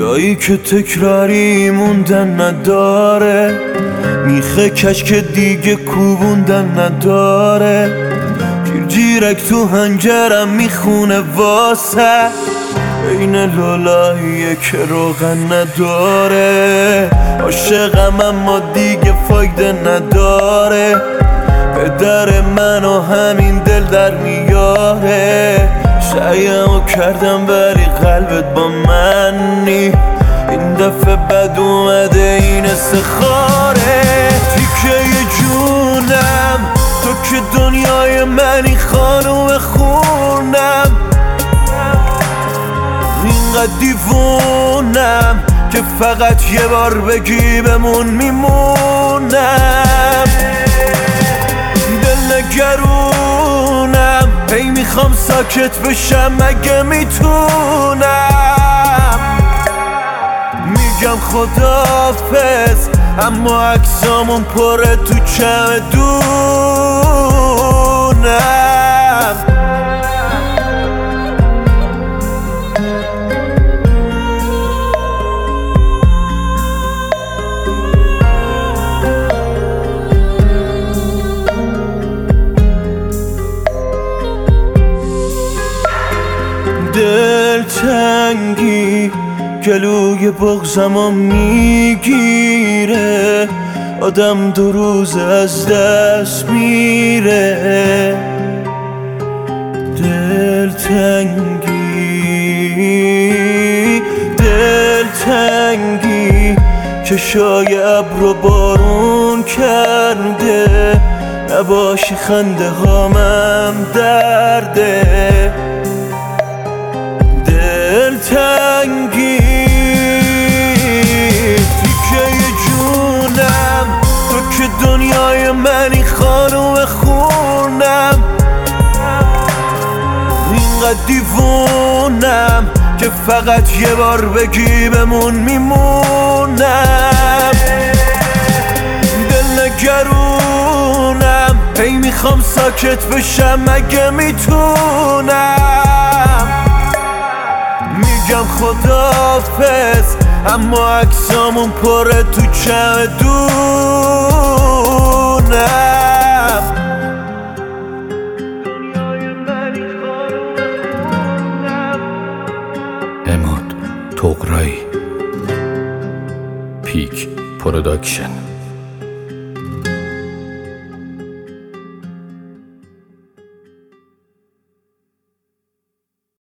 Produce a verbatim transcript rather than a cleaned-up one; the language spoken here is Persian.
جایی که تکراری موندن نداره، میخه کش که دیگه کوبوندن نداره. جیر جیرک تو هنجرم میخونه واسه، این لالاییه که روغن نداره. عاشقم اما دیگه فایده نداره، به در منو همین دل در میاره. سعیمو کردم ولی قلبت با من نی، این دفعه بد اومده این استخاره. تیکه جونم تو که دنیای منی خانوم خونم، اینقدر دیوونم که فقط یه بار بگی بمون میمونم. دل نگرونم هی میخوام ساکت بشم مگه میتونم. میگم خداحافظ اما عکسامون پره تو چمدونم. دلتنگی گلوی بغضمو میگیره، آدم دو روز از دست میره. دلتنگی دلتنگی چشای ابر بارون کرده، نباشی خنده هامم درده. دلتنگی تیکه جونم تو که دنیای منی خانوم خونم، اینقدر دیوونم که فقط یه بار بگی بمون میمونم. دل نگرونم هی میخوام ساکت بشم مگه میتونم. میگم خداحافظ اما عکسامون پره تو چمدونم. اماد توقرایی پیک پروداکشن.